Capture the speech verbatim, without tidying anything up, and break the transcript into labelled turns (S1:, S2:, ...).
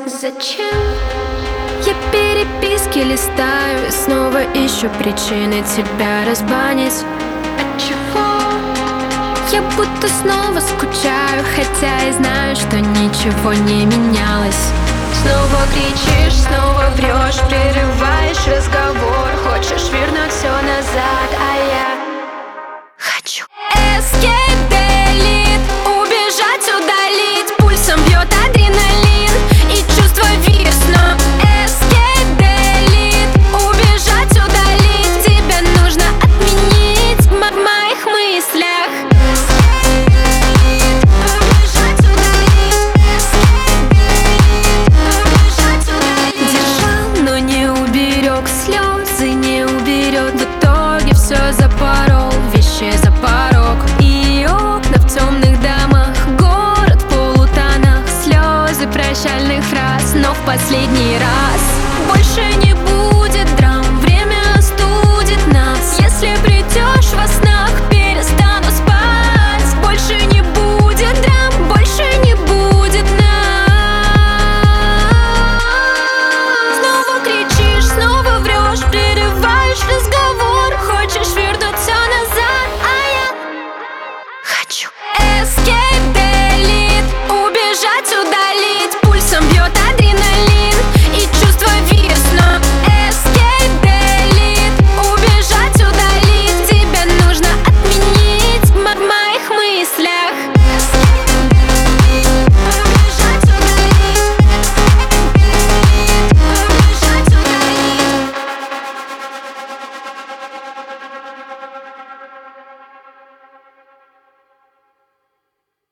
S1: Зачем? Я переписки листаю и снова ищу причины тебя разбанить. Отчего? Я будто снова скучаю, хотя и знаю, что ничего не менялось. Снова кричишь, снова врешь, прерываешь разговор. Хочешь вернуть все назад, а я хочу Escape, delete, убежать, удалить. Пульсом бьет адреналин и чувство виснут. Escape, delete, убежать, удалить. Тебя нужно отменить в моих мыслях. Убежать, удалить. Убежать, удалить. Держал, но не уберег, слезы не уберет. В итоге все запорол, вещи за порог. И окна в темных домах, город в полутонах. Слезы прощальных фраз, но в последний раз.